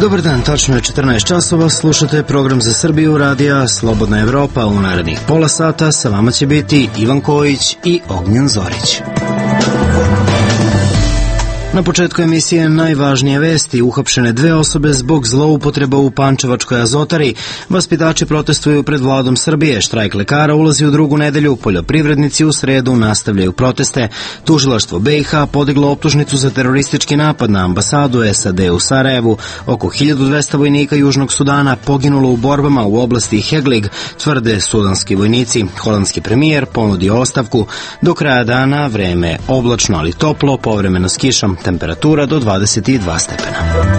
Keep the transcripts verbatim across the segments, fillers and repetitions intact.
Dobar dan, tačno je četrnaest časova, slušate program za Srbiju radija Slobodna Evropa. U narednih pola sata sa vama će biti Ivan Kojić i Ognjen Zorić. Na početku emisije najvažnije vesti. Uhapšene dve osobe zbog zloupotreba u Pančevačkoj Azotari. Vaspitači protestuju pred vladom Srbije. Štrajk lekara ulazi u drugu nedelju. Poljoprivrednici u sredu nastavljaju proteste. Tužilaštvo B i H podiglo optužnicu za teroristički napad na ambasadu S A D u Sarajevu. Oko hiljadu dvesta vojnika Južnog Sudana poginulo u borbama u oblasti Heglig, tvrde sudanski vojnici. Holandski premijer ponudio ostavku. Do kraja dana vreme oblačno, ali toplo, povremeno s kišom. Temperatura do dvadeset dva stepena.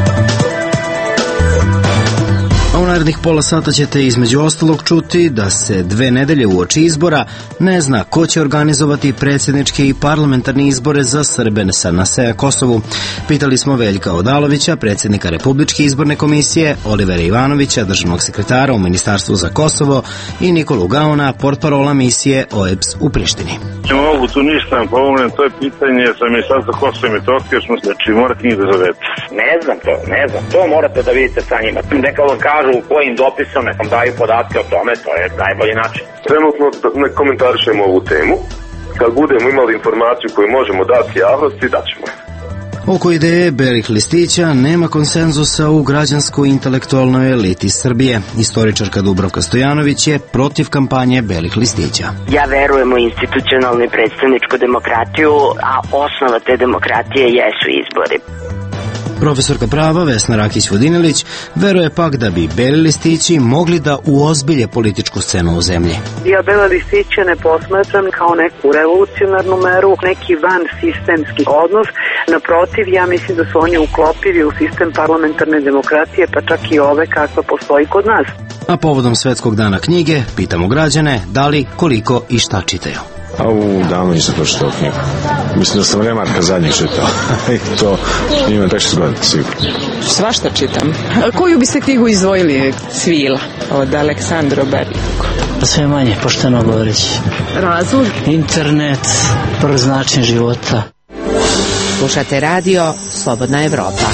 A u narednih pola sata ćete između ostalog čuti da se dve nedelje uoči izbora ne zna ko će organizovati predsjedničke i parlamentarne izbore za Srbe na S E Kosovu. Pitali smo Veljka Odalovića, predsjednika Republičke izborne komisije, Olivera Ivanovića, državnog sekretara u Ministarstvu za Kosovo i Nikolu Gaona, portparola misije O E B S u Prištini. Ne mogu tu ništa vam pomognem, to je pitanje za Ministarstvo Kosova i Metohije, znači morate njih da zovete. Ne znam to, ne znam, to morate da vidite sa njima. Neka vam kažu kojim dopisom, neka vam daju podatke o tome, to je najbolji način. Trenutno ne komentarišemo ovu temu, kad budemo imali informaciju koju možemo dati javnosti, daćemo. Oko ideje belih listića nema konsenzusa u građansko-intelektualnoj eliti Srbije. Istoričarka Dubravka Stojanović je protiv kampanje belih listića. Ja verujem u institucionalnu i predstavničku demokratiju, a osnova te demokratije jesu izbori. Profesorka prava Vesna Rakić-Vodinelić veruje pak da bi beli listići mogli da uozbilje političku scenu u zemlji. Ja bele listiće ne posmatram kao neku revolucionarnu meru, neki van sistemski odnos. Naprotiv, ja mislim da su oni uklopivi u sistem parlamentarne demokratije, pa čak i ove kakva postoji kod nas. A povodom Svetskog dana knjige pitamo građane da li, koliko i šta čitaju. A u davno nisam pročitao knjigu. Mislim da sam Remarka zadnjeg čitao. I to ima tek šest godina, sigurno. Svašta čitam. A koju biste knjigu izdvojili? Svila od Aleksandra Berljuka. Sve manje, pošteno govoreći. Razlog? Internet, brz način života. Slušate radio Slobodna Evropa.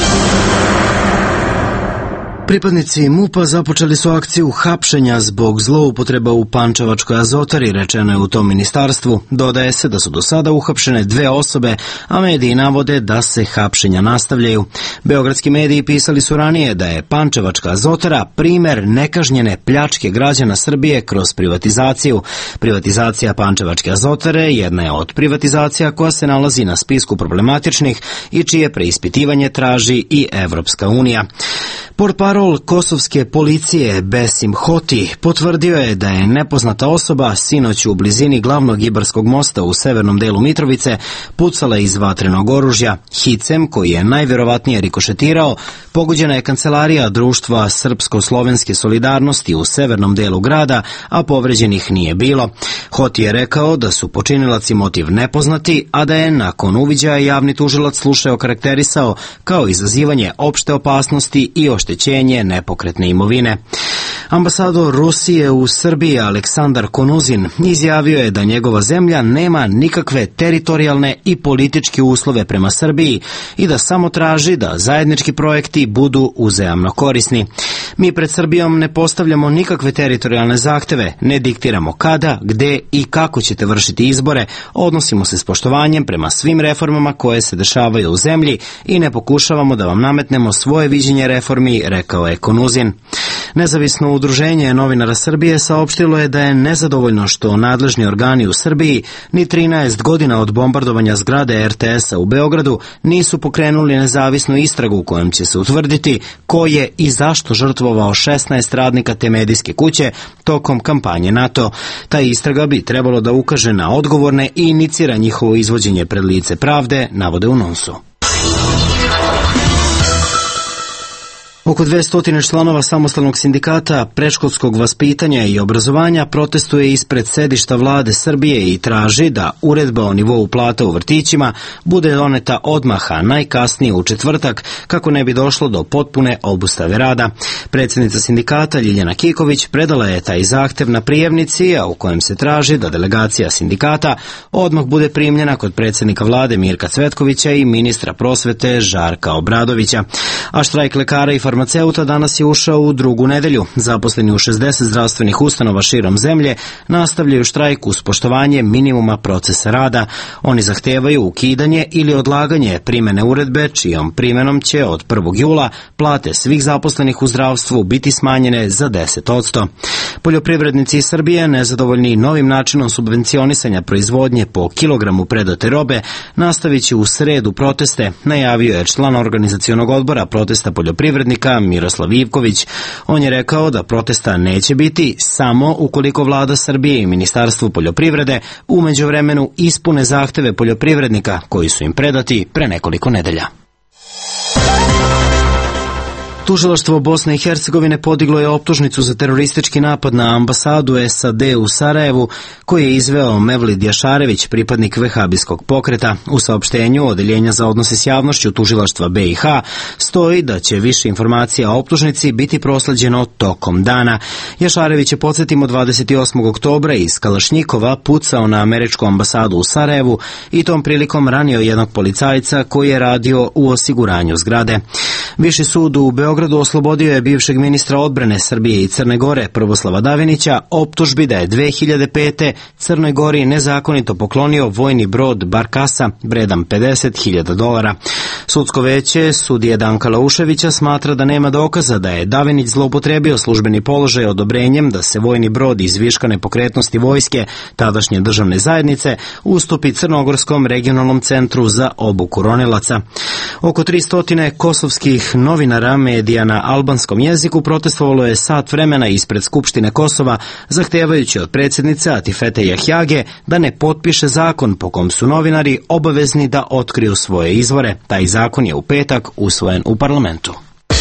Pripadnici MUP-a započeli su akciju hapšenja zbog zloupotreba u Pančevačkoj Azotari, rečeno je u tom ministarstvu. Dodaje se da su do sada uhapšene dve osobe, a mediji navode da se hapšenja nastavljaju. Beogradski mediji pisali su ranije da je Pančevačka Azotara primer nekažnjene pljačke građana Srbije kroz privatizaciju. Privatizacija Pančevačke Azotare jedna je od privatizacija koja se nalazi na spisku problematičnih i čije preispitivanje traži i Evropska unija. Portparol kosovske policije Besim Hoti potvrdio je da je nepoznata osoba sinoć u blizini glavnog Ibarskog mosta u severnom delu Mitrovice pucala iz vatrenog oružja. Hicem, koji je najvjerovatnije rikošetirao, pogođena je kancelarija društva Srpsko-slovenske solidarnosti u severnom delu grada, a povređenih nije bilo. Hoti je rekao da su počinilac i motiv nepoznati, a da je nakon uviđaja javni tužilac slučaj okarakterisao kao izazivanje opšte opasnosti i oštećenje nepokretne imovine. Ambasador Rusije u Srbiji Aleksandar Konuzin izjavio je da njegova zemlja nema nikakve teritorijalne i političke uslove prema Srbiji i da samo traži da zajednički projekti budu uzajamno korisni. Mi pred Srbijom ne postavljamo nikakve teritorijalne zahteve, ne diktiramo kada, gde i kako ćete vršiti izbore, odnosimo se s poštovanjem prema svim reformama koje se dešavaju u zemlji i ne pokušavamo da vam nametnemo svoje viđenje reformi, rekao je Konuzin. Nezavisno udruženje novinara Srbije saopštilo je da je nezadovoljno što nadležni organi u Srbiji ni trinaest godina od bombardovanja zgrade R T S-a u Beogradu nisu pokrenuli nezavisnu istragu kojom će se utvrditi ko je i zašto žrtvovao šesnaest radnika te medijske kuće tokom kampanje NATO. Ta istraga bi trebalo da ukaže na odgovorne i inicira njihovo izvođenje pred lice pravde, navode u Nonsu. Oko dvesta članova samostalnog sindikata predškolskog vaspitanja i obrazovanja protestuje ispred sedišta vlade Srbije i traži da uredba o nivou plata u vrtićima bude doneta odmah, a najkasnije u četvrtak, kako ne bi došlo do potpune obustave rada. Predsjednica sindikata Ljiljana Kiković predala je taj zahtev na prijavnici, a u kojem se traži da delegacija sindikata odmah bude primljena kod predsjednika vlade Mirka Cvetkovića i ministra prosvete Žarka Obradovića. A štrajk lekara i farmaceuta danas je ušao u drugu nedelju. Zaposleni u šezdeset zdravstvenih ustanova širom zemlje nastavljaju štrajk uz poštovanje minimuma procesa rada. Oni zahtevaju ukidanje ili odlaganje primene uredbe, čijom primenom će od prvog jula plate svih zaposlenih u zdravstvu biti smanjene za deset odsto. Poljoprivrednici iz Srbije, nezadovoljni novim načinom subvencionisanja proizvodnje po kilogramu predate robe, nastavit će u sredu proteste, najavio je član organizacionog odbora protesta poljoprivrednika Miroslav Ivković. On je rekao da protesta neće biti samo ukoliko vlada Srbije i Ministarstvo poljoprivrede u međuvremenu ispune zahteve poljoprivrednika koji su im predati pre nekoliko nedelja. Tužilaštvo Bosne i Hercegovine podiglo je optužnicu za teroristički napad na ambasadu S A D u Sarajevu, koji je izveo Mevlid Jašarević, pripadnik vehabijskog pokreta. U saopštenju Odeljenja za odnose s javnošću Tužilaštva B i H stoji da će više informacija o optužnici biti prosleđeno tokom dana. Jašarević je, podsjetimo, dvadeset osmog oktobra iz Kalašnjikova pucao na američku ambasadu u Sarajevu i tom prilikom ranio jednog policajca koji je radio u osiguranju zgrade. Viši sud u Beogradu oslobodio je bivšeg ministra odbrane Srbije i Crne Gore Prvoslava Davinića optužbi da je dve hiljade pete. Crnoj Gori nezakonito poklonio vojni brod Barkasa vredan pedeset hiljada dolara. Sudsko veće sudije Danka Lauševića smatra da nema dokaza da je Davinić zloupotrebio službeni položaj odobrenjem da se vojni brod iz viška nepokretnosti vojske tadašnje državne zajednice ustupi Crnogorskom regionalnom centru za obuku ronilaca. Oko tristo kosovskih novinara medija na albanskom jeziku protestovalo je sat vremena ispred Skupštine Kosova, zahtevajući od predsjednice Atifete Jahjage da ne potpiše zakon po kom su novinari obavezni da otkriju svoje izvore. Taj zakon je u petak usvojen u parlamentu.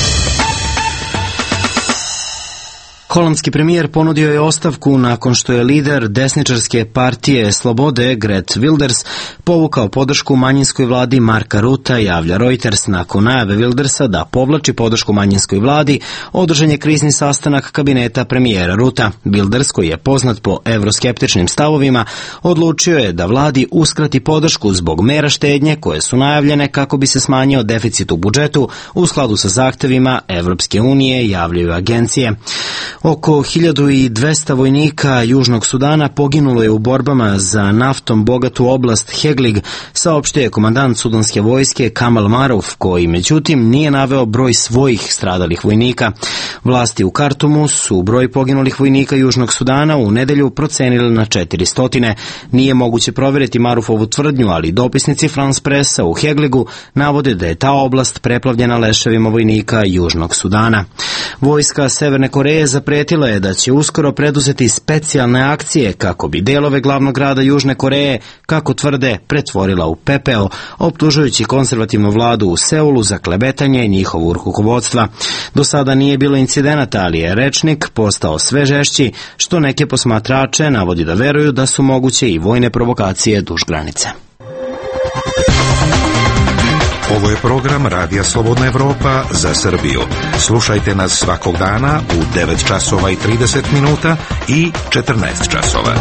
Holandski premijer ponudio je ostavku nakon što je lider desničarske partije Slobode Geert Wilders povukao podršku manjinskoj vladi Marka Ruta, javlja Reuters. Nakon najave Wildersa da povlači podršku manjinskoj vladi, održan je krizni sastanak kabineta premijera Ruta. Wilders, koji je poznat po evroskeptičnim stavovima, odlučio je da vladi uskrati podršku zbog mera štednje koje su najavljene kako bi se smanjio deficit u budžetu u skladu sa zahtevima Evropske unije, javljaju agencije. Oko hiljadu dvesta vojnika Južnog Sudana poginulo je u borbama za naftom bogatu oblast Heglig, saopštio je komandant sudanske vojske Kamal Maruf, koji međutim nije naveo broj svojih stradalih vojnika. Vlasti u Kartumu su broj poginulih vojnika Južnog Sudana u nedelju procenili na četiristo. Nije moguće provjeriti Marufovu tvrdnju, ali dopisnici France Pressa u Hegligu navode da je ta oblast preplavljena leševima vojnika Južnog Sudana. Vojska Severne Koreje zapretila je da će uskoro preduzeti specijalne akcije kako bi delove glavnog grada Južne Koreje, kako tvrde, pretvorila u pepeo, optužujući konzervativnu vladu u Seulu za klebetanje njihovog rukovodstva. Do sada nije bilo incidenata, ali je rečnik postao sve žešći, što neke posmatrače navodi da veruju da su moguće i vojne provokacije duž granice. Ovo je program Radija Slobodna Evropa za Srbiju. Slušajte nas svakog dana u devet časova i trideset minuta i četrnaest časova.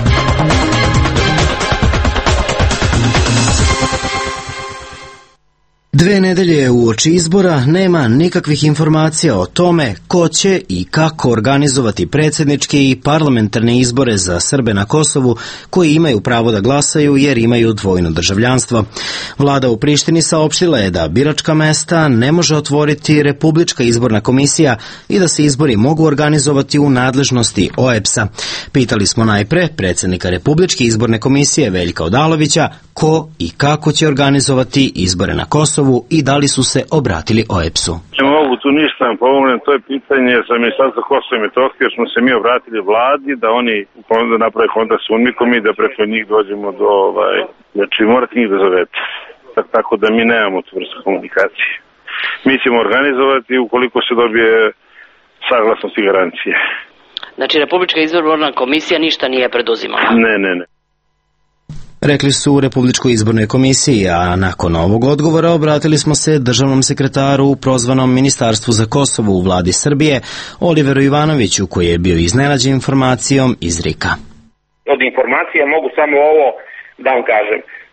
Dve nedelje uoči izbora nema nikakvih informacija o tome ko će i kako organizovati predsjedničke i parlamentarne izbore za Srbe na Kosovu koji imaju pravo da glasaju jer imaju dvojno državljanstvo. Vlada u Prištini saopštila je da biračka mesta ne može otvoriti Republička izborna komisija i da se izbori mogu organizovati u nadležnosti O E B S-a. Pitali smo najpre predsjednika Republičke izborne komisije Veljka Odalovića ko i kako će organizovati izbore na Kosovu i da li su se obratili O E B S-u. Ne mogu tu ništa vam pomognem, to je pitanje za Ministarstvo Kosova i Metohije, jer smo se mi obratili vladi da oni naprave kontakt s UNMIK-om i da preko njih dođemo do, ovaj, znači morate njih da zovete. Tako da mi nemamo tu vrstu komunikacije. Mi ćemo organizovati ukoliko se dobije saglasnost i garancije. Znači Republička izborna komisija ništa nije preduzimala? Ne, ne, ne. Rekli su u Republičkoj izbornoj komisiji, a nakon ovog odgovora obratili smo se državnom sekretaru u prozvanom Ministarstvu za Kosovo u vladi Srbije, Oliveru Ivanoviću, koji je bio iznenađen informacijom iz R I K-a. Od informacija mogu samo ovo da vam kažem.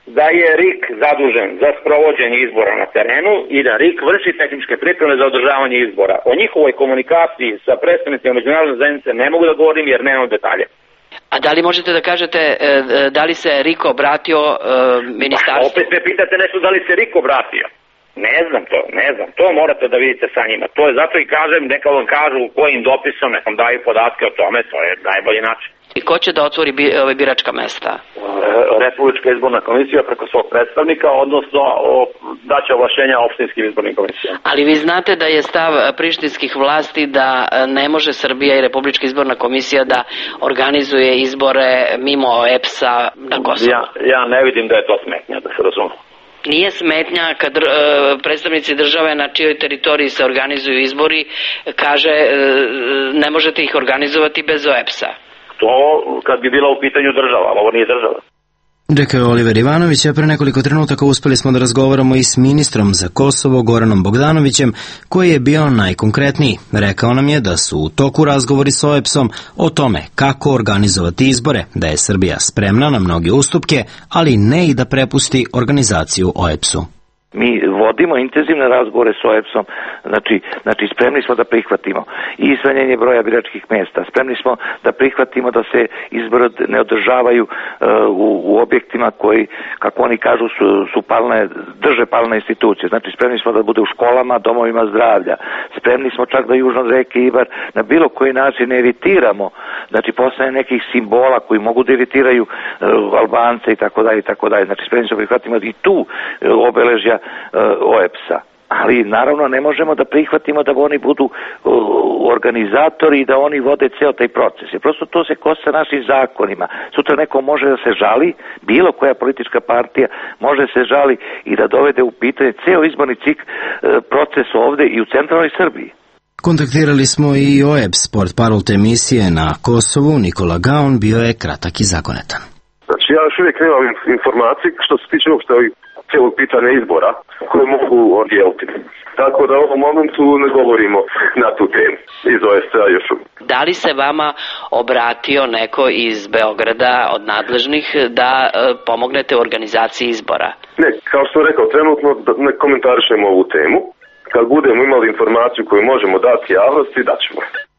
da je R I K zadužen za sprovođenje izbora na terenu i da R I K vrši tehničke pripreme za održavanje izbora. O njihovoj komunikaciji sa predstavnicima međunarodne zajednice ne mogu da govorim jer nemam detalje. A da li možete da kažete da li se R I K obratio e, ministarstvu? Pa, opet me pitate nešto da li se R I K obratio. Ne znam to, ne znam. To morate da vidite sa njima. To je zato i kažem, neka vam kažu kojim dopisom, neka vam daju podatke o tome, to je najbolji način. I ko će da otvori bi, ove biračka mesta? Republička izborna komisija preko svog predstavnika, odnosno daće ovlašćenja opštinskim izbornim komisijama. Ali vi znate da je stav prištinskih vlasti da ne može Srbija i Republička izborna komisija da organizuje izbore mimo E P S-a na Kosovu? Ja, ja ne vidim da je to smetnja, da se razume. Nije smetnja kad e, predstavnici države na čijoj teritoriji se organizuju izbori kaže e, ne možete ih organizovati bez O E P S-a. To kad bi bila u pitanju država, ali ovo nije država. Rekao je Oliver Ivanović, a pre nekoliko trenutaka uspeli smo da razgovaramo i s ministrom za Kosovo Goranom Bogdanovićem, koji je bio najkonkretniji. Rekao nam je da su u toku razgovori s O E P S-om o tome kako organizovati izbore, da je Srbija spremna na mnoge ustupke, ali ne i da prepusti organizaciju O E P S-u. Mi vodimo intenzivne razgovore s O E P S-om, znači, znači spremni smo da prihvatimo i smanjenje broja biračkih mesta, spremni smo da prihvatimo da se izbori ne održavaju uh, u, u objektima koji, kako oni kažu, su, su palne, drže palne institucije, znači spremni smo da bude u školama, domovima zdravlja, spremni smo čak da južno od reke Ibar na bilo koji način ne evitiramo, znači postane nekih simbola koji mogu da evitiraju uh, Albance i tako dalje i tako dalje, znači spremni smo da prihvatimo i tu uh, obeležja O E P S-a. Ali naravno ne možemo da prihvatimo da oni budu organizatori i da oni vode ceo taj proces. Jer prosto to se kosa našim zakonima. Sutra neko može da se žali, bilo koja politička partija može da se žali i da dovede u pitanje ceo izborni cik proces ovde i u centralnoj Srbiji. Kontaktirali smo i O E P S, portparol te emisije na Kosovu, Nikola Gaon, bio je kratak i zakonetan. Znači ja još uvijek nemam informacije što se tiče uopšte ovih cijelog pitanja izbora koje mogu odjeliti. Tako da u ovom momentu ne govorimo na tu temu iz O E S C-a još uvijek. Da li se vama obratio neko iz Beograda od nadležnih da e, pomognete u organizaciji izbora? Ne, kao što sam rekao, trenutno ne komentarišemo ovu temu. Kad budemo imali informaciju koju možemo dati javnosti, daćemo.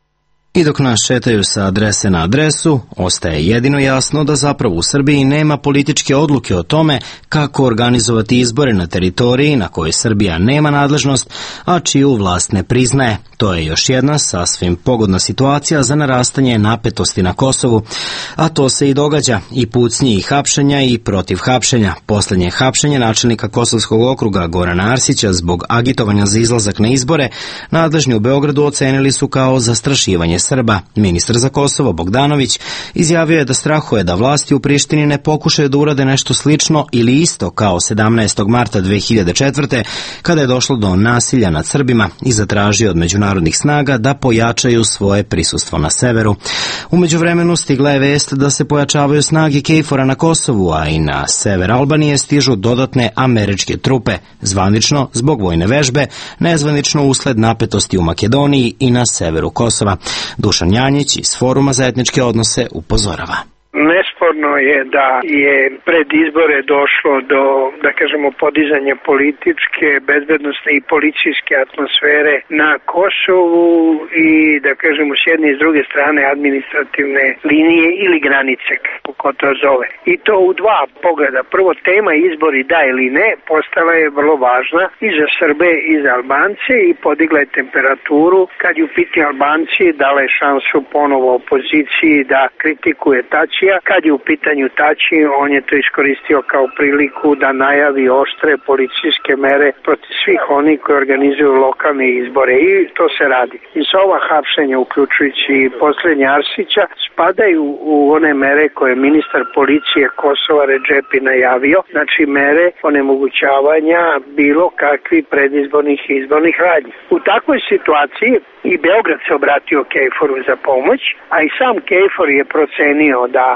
I dok nas šetaju sa adrese na adresu, ostaje jedino jasno da zapravo u Srbiji nema političke odluke o tome kako organizovati izbore na teritoriji na kojoj Srbija nema nadležnost, a čiju vlast ne priznaje. To je još jedna sasvim pogodna situacija za narastanje napetosti na Kosovu, a to se i događa, i pucnji i hapšenja i protiv hapšenja. Poslednje hapšenje načelnika Kosovskog okruga Gorana Arsića zbog agitovanja za izlazak na izbore, nadležni u Beogradu ocenili su kao zastrašivanje Srba. Ministar za Kosovo Bogdanović izjavio je da strahuje da vlasti u Prištini ne pokušaju da urade nešto slično ili isto kao sedamnaestog marta dve hiljade četvrte. kada je došlo do nasilja nad Srbima i zatražio od međunarodnih snaga da pojačaju svoje prisustvo na severu. U međuvremenu stigla je vest da se pojačavaju snage KFOR-a na Kosovu, a i na sever Albanije stižu dodatne američke trupe, zvanično zbog vojne vežbe, nezvanično usled napetosti u Makedoniji i na severu Kosova. Dušan Janjić iz Foruma za etničke odnose upozorava. Nesporno je da je pred izbore došlo do, da kažemo, podizanja političke, bezbednosne i policijske atmosfere na Kosovu i, da kažemo, s jedne i s druge strane administrativne linije ili granice, kako to zove. I to u dva pogleda. Prvo, tema izbori da ili ne postala je vrlo važna i za Srbe i za Albance i podigla je temperaturu. Kad je u pitanju Albanci, dala je šansu ponovo opoziciji da kritikuje Tači. Kad je u pitanju Tači, on je to iskoristio kao priliku da najavi oštre policijske mere protiv svih onih koji organizuju lokalne izbore i to se radi. I sa ova hapšenja, uključujući poslednje Arsića, spadaju u one mere koje je ministar policije Kosova Redžepi najavio, znači mere onemogućavanja bilo kakvih predizbornih i izbornih radnji. U takvoj situaciji i Beograd se obratio KFOR-u za pomoć, a i sam KFOR je procenio da stanje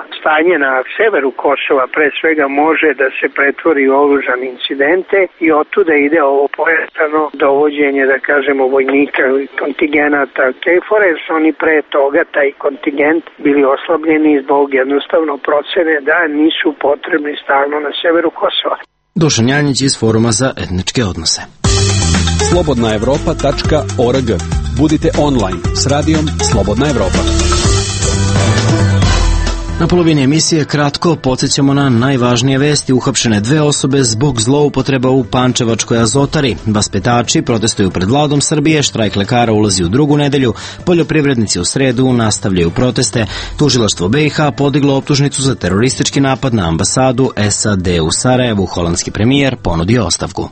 stanje na severu Kosova pre svega može da se pretvori u oružane incidente i otuda ide ovo pojačano dovođenje, da kažemo, vojnika i kontingenata KFOR-a, jer su oni pre toga taj kontingent bili oslabljeni zbog jednostavno procene da nisu potrebni stalno na severu Kosova. Dušan Janjić iz Foruma za etničke odnose. slobodna evropa tačka org. Budite online s radijom Slobodna Evropa. Na polovini emisije kratko podsjećamo na najvažnije vesti. Uhapšene dve osobe zbog zloupotreba u Pančevačkoj Azotari. Vaspitači protestuju pred vladom Srbije, štrajk lekara ulazi u drugu nedelju, poljoprivrednici u sredu nastavljaju proteste. Tužilaštvo B i H podiglo optužnicu za teroristički napad na ambasadu S A D u Sarajevu. Holandski premijer ponudio ostavku.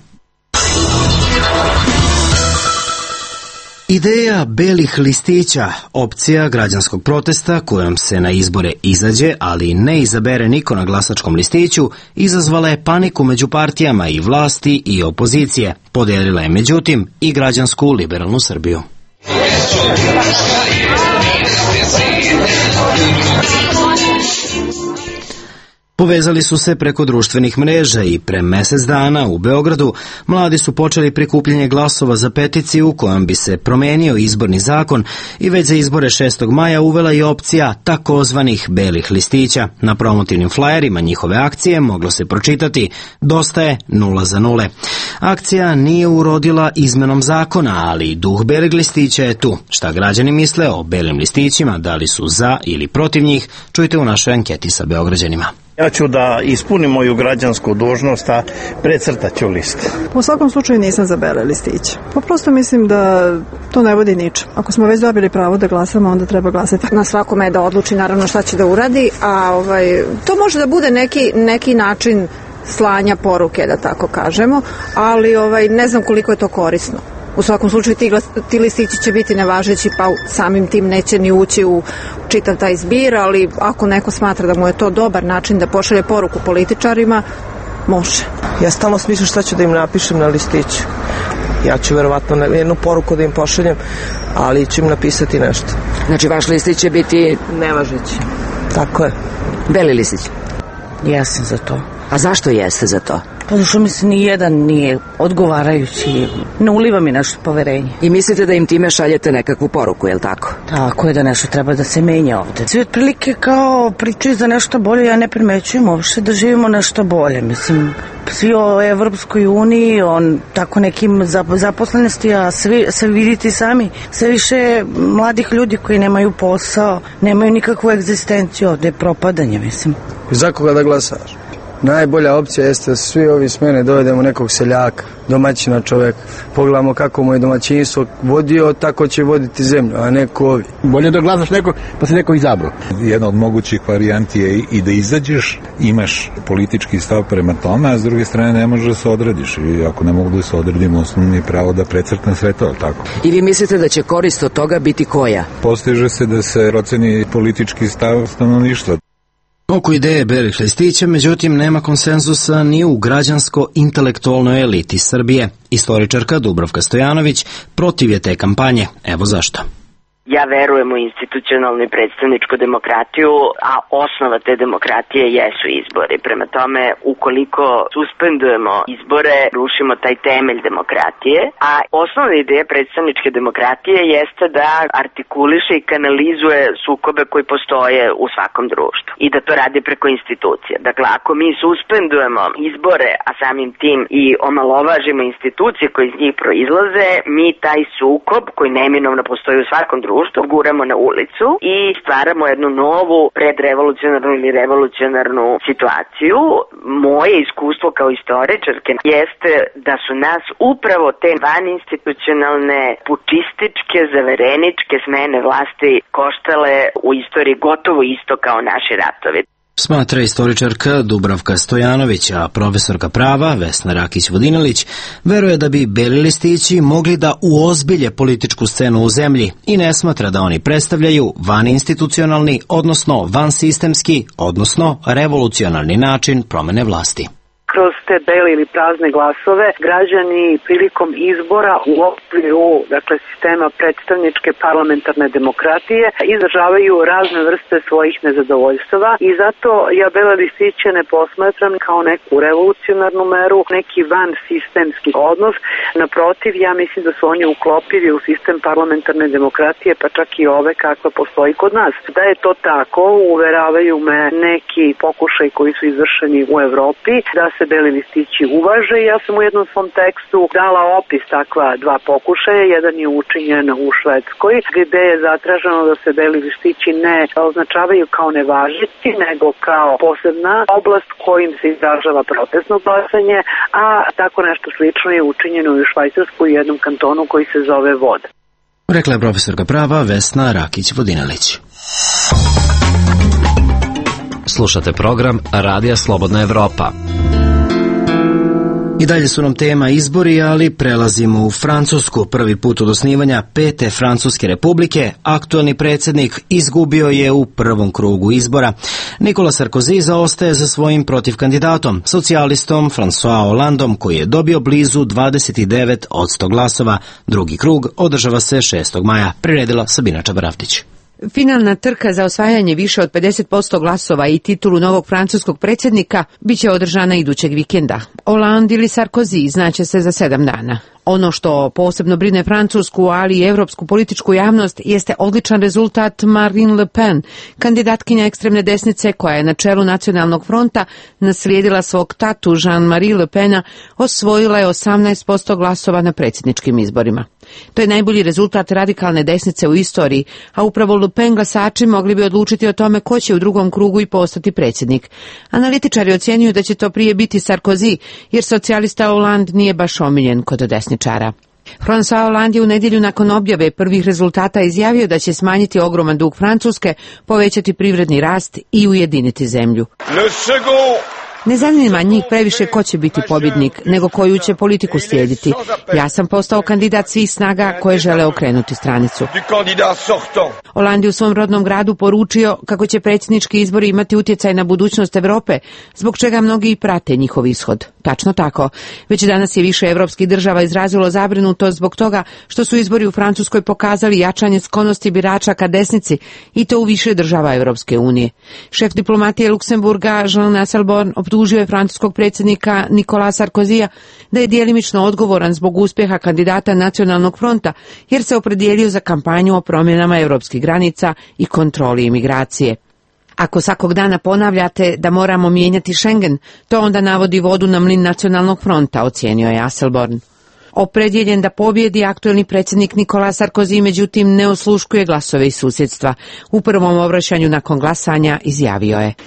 Ideja belih listića, opcija građanskog protesta kojom se na izbore izađe, ali ne izabere niko na glasačkom listiću, izazvala je paniku među partijama i vlasti i opozicije. Podelila je međutim i građansku liberalnu Srbiju. Povezali su se preko društvenih mreža i pre mesec dana u Beogradu mladi su počeli prikupljanje glasova za peticiju kojom bi se promenio izborni zakon i već za izbore šestog maja uvela i opcija takozvanih belih listića. Na promotivnim flajerima njihove akcije moglo se pročitati dosta je nula za nule. Akcija nije urodila izmenom zakona, ali duh belih listića je tu. Šta građani misle o belim listićima, da li su za ili protiv njih, čujte u našoj anketi sa Beograđanima. Ja ću da ispunim moju građansku dužnost, a precrtat ću liste. U svakom slučaju nisam za bele listiće. Pa prosto mislim da to ne vodi ničem. Ako smo već dobili pravo da glasamo, onda treba glasati. Na svakome je da odluči naravno šta će da uradi, a ovaj, to može da bude neki, neki način slanja poruke, da tako kažemo, ali ovaj, ne znam koliko je to korisno. U svakom slučaju ti, ti listići će biti nevažeći, pa samim tim neće ni ući u čitav taj zbir, ali ako neko smatra da mu je to dobar način da pošalje poruku političarima, može. Ja stalno smišljam šta ću da im napišem na listiću. Ja ću verovatno jednu poruku da im pošaljem, ali ću im napisati nešto. Znači vaš listić će biti nevažeći. Tako je. Beli listić? Ja sam za to. A zašto jeste za to? Pa zašto mi se ni jedan nije odgovarajući, ne uliva mi naše poverenje. I mislite da im time šaljete nekakvu poruku, je li tako? Tako je, da nešto treba da se menja ovde. Svi otprilike kao pričaju za nešto bolje, ja ne primećujem uopšte da živimo nešto bolje. Mislim, svi o Evropskoj uniji, on tako nekim zaposlenosti, a svi, sve vidite sami, sve više mladih ljudi koji nemaju posao, nemaju nikakvu egzistenciju, ovde je propadanje, mislim. Za koga da glasaš? Najbolja opcija jeste da svi ovi smene dovedemo nekog seljaka, domaćina čoveka. Pogledamo kako mu je domaćinstvo vodio, tako će voditi zemlju, a neko ovi. Bolje da glasaš nekog, pa se neko izabro. Jedna od mogućih varijanti je i da izađeš, imaš politički stav prema tome, a s druge strane ne možeš da se odrediš. I ako ne mogu da se odredim, osnovno je pravo da precrtam sve to, tako. I vi mislite da će korist od toga biti koja? Postiže se da se proceni politički stav stanovništva. Oko ideje belih listića, međutim, nema konsenzusa ni u građansko-intelektualnoj eliti Srbije. Istoričarka Dubravka Stojanović protiv je te kampanje. Evo zašto. Ja verujem u institucionalnu i predstavničku demokratiju, a osnova te demokratije jesu izbori. Prema tome, ukoliko suspendujemo izbore, rušimo taj temelj demokratije, a osnovna ideja predstavničke demokratije jeste da artikuliše i kanalizuje sukobe koji postoje u svakom društvu i da to radi preko institucija. Dakle, ako mi suspendujemo izbore, a samim tim i omalovažimo institucije koje iz njih proizlaze, mi taj sukob koji neminovno postoji u svakom društvu guramo na ulicu i stvaramo jednu novu predrevolucionarnu ili revolucionarnu situaciju. Moje iskustvo kao istoričarke jeste da su nas upravo te vaninstitucionalne, pučističke, zavereničke smene vlasti koštale u istoriji gotovo isto kao naši ratovi. Smatra istoričarka Dubravka Stojanović, a profesorka prava Vesna Rakić-Vodinelić veruje da bi beli listići mogli da uozbilje političku scenu u zemlji i ne smatra da oni predstavljaju vaninstitucionalni, odnosno vansistemski, odnosno revolucionarni način promene vlasti. kroz te bele ili prazne glasove građani prilikom izbora u okviru, dakle, sistema predstavničke parlamentarne demokratije izražavaju razne vrste svojih nezadovoljstava i zato ja bele listiće ne posmatram kao neku revolucionarnu meru, neki van sistemski odnos. Naprotiv, ja mislim da su oni uklopivi u sistem parlamentarne demokratije, pa čak i ove kakva postoji kod nas. Da je to tako, uveravaju me neki pokušaj koji su izvršeni u Evropi, da se beli listići uvaže. Ja sam u jednom svom tekstu dala opis takva dva pokušaja. Jedan je učinjen u Švedskoj, gde je zatraženo da se beli listići ne označavaju kao nevažeći, nego kao posebna oblast kojim se izražava protestno glasanje, a tako nešto slično je učinjeno i u Švajcarskoj u jednom kantonu koji se zove Vod. Rekla je profesorka prava Vesna Rakić-Vodinelić. Slušate program Radija Slobodna Evropa. I dalje su nam tema izbori, ali prelazimo u Francusku. Prvi put od osnivanja Pete Francuske republike aktuelni predsjednik izgubio je u prvom krugu izbora. Nicolas Sarkozy zaostaje za svojim protivkandidatom, socijalistom François Hollandom, koji je dobio blizu dvadeset devet posto glasova. Drugi krug održava se šestog maja, priredila Sabina Čabaravtić. Finalna trka za osvajanje više od pedeset posto glasova i titulu novog francuskog predsjednika biće održana idućeg vikenda. Hollande ili Sarkozy znaće se za sedam dana. Ono što posebno brine francusku, ali i evropsku političku javnost, jeste odličan rezultat Marine Le Pen, kandidatkinja ekstremne desnice koja je na čelu Nacionalnog fronta naslijedila svog tatu Jean-Marie Le Pena, osvojila je osamnaest posto glasova na predsjedničkim izborima. To je najbolji rezultat radikalne desnice u istoriji, a upravo Le Pen glasači mogli bi odlučiti o tome ko će u drugom krugu i postati predsjednik. Analitičari ocjenjuju da će to prije biti Sarkozy, jer socijalista Hollande nije baš omiljen kod desničara. François Hollande je u nedjelju nakon objave prvih rezultata izjavio da će smanjiti ogroman dug Francuske, povećati privredni rast i ujediniti zemlju. Ne zanima njih previše ko će biti pobjednik, nego koju će politiku slijediti. Ja sam postao kandidat svih snaga koje žele okrenuti stranicu. Hollande je u svom rodnom gradu poručio kako će predsjednički izbori imati utjecaj na budućnost Evrope, zbog čega mnogi i prate njihov ishod. Tačno tako. Već danas je više evropskih država izrazilo zabrinutost zbog toga što su izbori u Francuskoj pokazali jačanje sklonosti birača ka desnici i to u više država Evropske unije. Šef diplomatije Luksemburga Jean Asselborn optužio je francuskog predsjednika Nicolasa Sarkozyja da je djelimično odgovoran zbog uspjeha kandidata Nacionalnog fronta, jer se opredijelio za kampanju o promjenama europskih granica i kontroli imigracije. Ako svakog dana ponavljate da moramo mijenjati Schengen, to onda navodi vodu na mlin Nacionalnog fronta, ocijenio je Asselborn. Opredjeljen da pobjedi, aktuelni predsjednik Nicolas Sarkozy međutim ne osluškuje glasove iz susjedstva. U prvom obraćanju nakon glasanja izjavio je: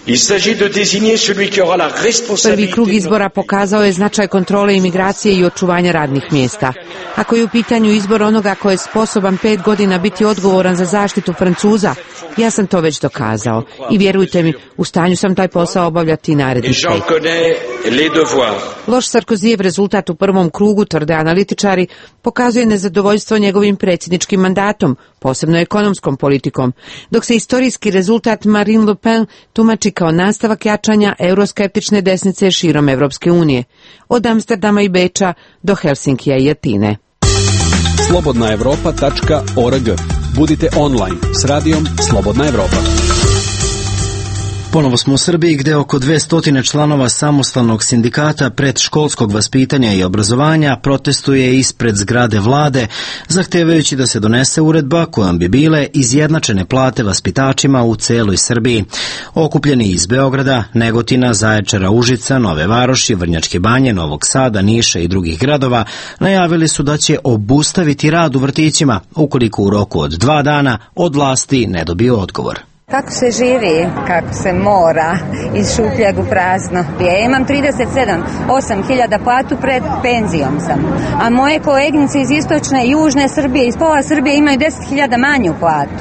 Prvi krug izbora pokazao je značaj kontrole imigracije i očuvanja radnih mjesta. Ako je u pitanju izbor onoga ko je sposoban pet godina biti odgovoran za zaštitu Francuza, ja sam to već dokazao. I vjerujte mi, u stanju sam taj posao obavljati i narednih pet. Loš Sarkozyjev rezultat u prvom krugu, tvrde analitičari, pokazuje nezadovoljstvo njegovim predsjedničkim mandatom, posebno ekonomskom politikom, dok se istorijski rezultat Marine Le Pen tumači kao nastavak jačanja euroskeptične desnice širom Evropske unije, od Amsterdama i Beča do Helsinkija i Atine. slobodna evropa tačka org. Budite online s radijom Slobodna Evropa. Ponovo smo u Srbiji, gde oko dvesta članova samostalnog sindikata predškolskog vaspitanja i obrazovanja protestuje ispred zgrade vlade, zahtevajući da se donese uredba kojom bi bile izjednačene plate vaspitačima u celoj Srbiji. Okupljeni iz Beograda, Negotina, Zaječara, Užica, Nove Varoši, Vrnjačke Banje, Novog Sada, Niša i drugih gradova najavili su da će obustaviti rad u vrtićima ukoliko u roku od dva dana od vlasti ne dobiju odgovor. Kako se živi, kako se mora, iz šupljeg u prazno. Ja imam trideset sedam, osam hiljada platu, pred penzijom sam. A moje koleginice iz istočne i južne Srbije, iz pola Srbije imaju deset hiljada manju platu.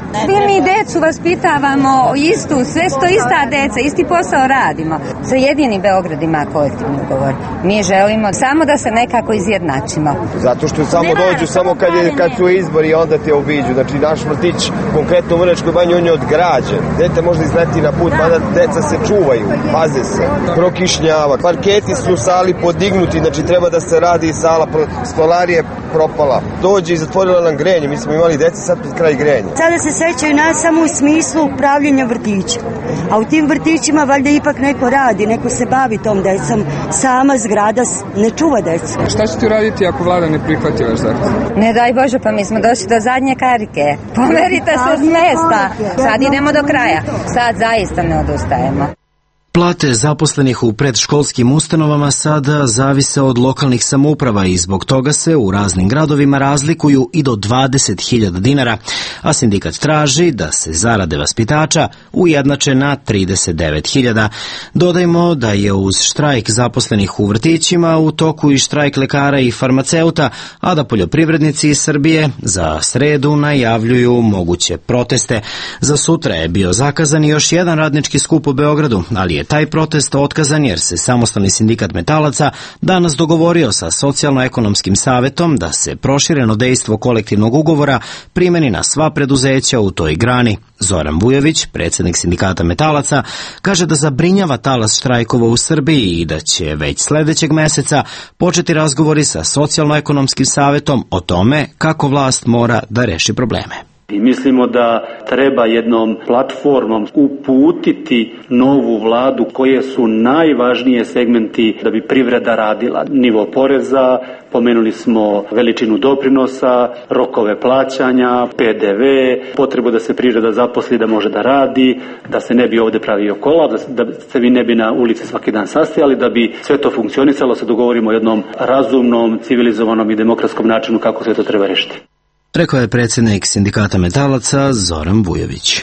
Svi mi decu vaspitavamo istu, sve sto ista deca, isti posao radimo. Za jedini Beograd ima kolektivni ugovor. Mi želimo samo da se nekako izjednačimo. Zato što samo dođu, samo kad, je, kad su izbori, onda te obiđu. Znači, naš vrtić, konkretno u Vrnjačkoj banji, on je odgrađen. Dete može izleti na put, mada deca se čuvaju, paze se, prokišnjava. Parketi su u sali podignuti, znači treba da se radi sala, stolarija je propala. Dođe i zatvorila nam grenje, mi smo imali deci, sad pred kraj grenja. Sada se sećaju nas samo u smislu upravljanja vrtića. A u tim vrtićima valjda ipak neko radi, neko se bavi tom decom. Sama zgrada ne čuva decu. Šta ćete uraditi ako vlada ne prihvati vaš zahtev? Ne daj Bože, pa mi smo došli do zadnje karike. Pomerite se s mesta. Sad idemo do kraja. Sad zaista ne odustajemo. Plate zaposlenih u predškolskim ustanovama sada zavise od lokalnih samouprava i zbog toga se u raznim gradovima razlikuju i do dvadeset hiljada dinara, a sindikat traži da se zarade vaspitača ujednače na trideset devet hiljada. Dodajmo da je uz štrajk zaposlenih u vrtićima u toku i štrajk lekara i farmaceuta, a da poljoprivrednici iz Srbije za sredu najavljuju moguće proteste. Za sutra je bio zakazan još jedan radnički skup u Beogradu, ali je taj protest otkazan jer se samostalni sindikat metalaca danas dogovorio sa Socijalno-ekonomskim savetom da se prošireno dejstvo kolektivnog ugovora primeni na sva preduzeća u toj grani. Zoran Vujović, predsjednik sindikata metalaca, kaže da zabrinjava talas štrajkova u Srbiji i da će već sljedećeg meseca početi razgovori sa Socijalno-ekonomskim savetom o tome kako vlast mora da reši probleme. I mislimo da treba jednom platformom uputiti novu vladu koje su najvažnije segmenti da bi privreda radila. Nivo poreza, pomenuli smo veličinu doprinosa, rokove plaćanja, P D V, potrebu da se privreda zaposli da može da radi, da se ne bi ovdje pravio kolaps, da se vi ne bi na ulici svaki dan sastajali, da bi sve to funkcionisalo, se dogovorimo o jednom razumnom, civilizovanom i demokratskom načinu kako sve to treba rešiti. Rekao je predsjednik sindikata metalaca Zoran Vujović.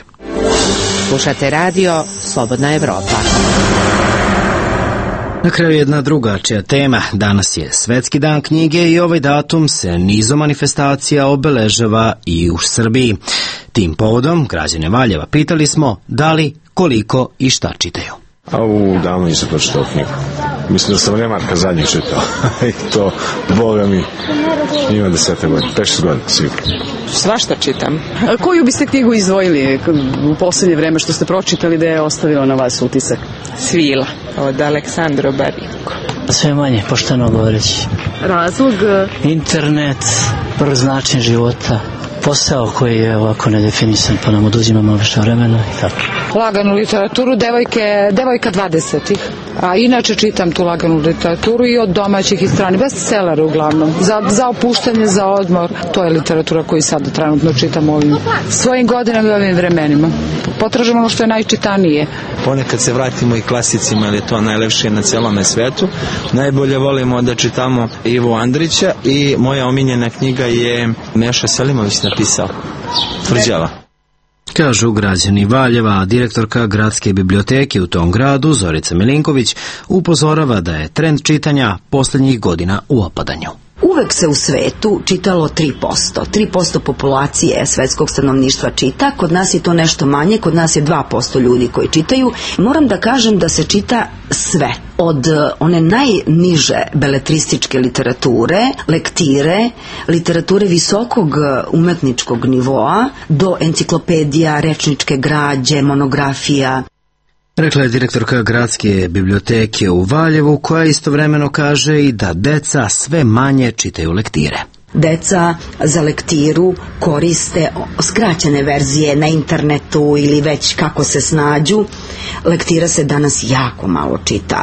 Slušate radio Slobodna Evropa. Na kraju jedna drugačija tema. Danas je Svetski dan knjige i ovaj datum se nizom manifestacija obeležava i u Srbiji. Tim povodom građane Valjeva pitali smo da li, koliko i šta čitaju. A u davno nisam pročitao knjigu. Mislim da sam Remarka zadnjih čitao. I to, Boga mi, ima desete godine, pet šest godina, sigurno. Svašta čitam. A koju biste knjigu izdvojili u posljednje vreme što ste pročitali da je ostavilo na vas utisak? Svila, od Aleksandra Barinko. Sve manje, pošteno govoreći. Razlog? Internet, brz način života, posao koji je ovako nedefinisan, pa nam oduzima malo više vremena i tako. Laganu literaturu, devojke, devojka dvadesetih. A inače čitam tu laganu literaturu i od domaćih i strani, bestsellere uglavnom. Za, za opuštanje, za odmor. To je literatura koju sad trenutno čitam ovim svojim godinama i ovim vremenima. Potražimo ono što je najčitanije. Ponekad se vratimo i klasicima, jer je to najlepše na celome svetu. Najbolje volimo da čitamo Ivu Andrića i moja omiljena knjiga je Meša Selimović napisao, Tvrđava. Kažu građani Valjeva, a direktorka gradske biblioteke u tom gradu, Zorica Milinković, upozorava da je trend čitanja posljednjih godina u opadanju. Uvek se u svetu čitalo tri posto. tri posto populacije svetskog stanovništva čita, kod nas je to nešto manje, kod nas je dva posto ljudi koji čitaju. Moram da kažem da se čita sve. Od one najniže beletrističke literature, lektire, literature visokog umetničkog nivoa, do enciklopedija, rečničke građe, monografija. Rekla je direktorka gradske biblioteke u Valjevu, koja istovremeno kaže i da deca sve manje čitaju lektire. Deca za lektiru koriste skraćene verzije na internetu ili već kako se snađu. Lektira se danas jako malo čita.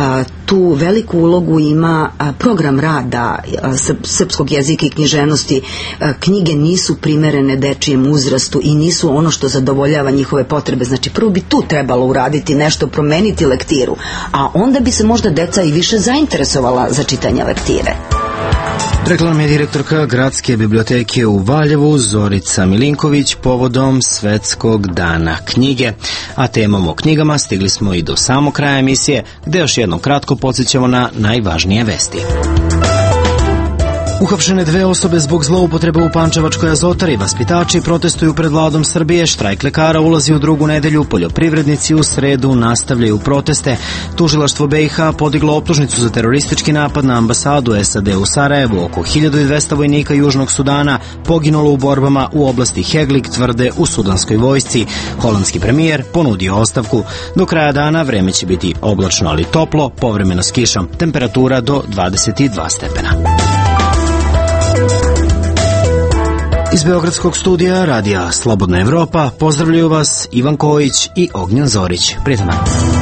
Tu veliku ulogu ima program rada srpskog jezika i književnosti. Knjige nisu primerene dečijem uzrastu i nisu ono što zadovoljava njihove potrebe. Znači prvo bi tu trebalo uraditi nešto, promeniti lektiru, a onda bi se možda deca i više zainteresovala za čitanje lektire. Rekla nam je direktorka gradske biblioteke u Valjevu Zorica Milinković povodom Svetskog dana knjige. A temom o knjigama stigli smo i do samog kraja emisije, gde još jednom kratko podsjećamo na najvažnije vesti. Uhapšene dve osobe zbog zloupotrebe u Pančevačkoj Azotari. Vaspitači protestuju pred vladom Srbije, štrajk lekara ulazi u drugu nedelju, poljoprivrednici u sredu nastavljaju proteste. Tužilaštvo B i H podiglo optužnicu za teroristički napad na ambasadu S A D u Sarajevu. Oko hiljadu dvesta vojnika Južnog Sudana poginulo u borbama u oblasti Heglig, tvrde u sudanskoj vojsci. Holandski premijer ponudio ostavku. Do kraja dana vreme će biti oblačno, ali toplo, povremeno s kišom. Temperatura do dvadeset dva stepena. Iz Beogradskog studija radija Slobodna Evropa pozdravljaju vas Ivan Kojić i Ognjen Zorić. Prijetan dan.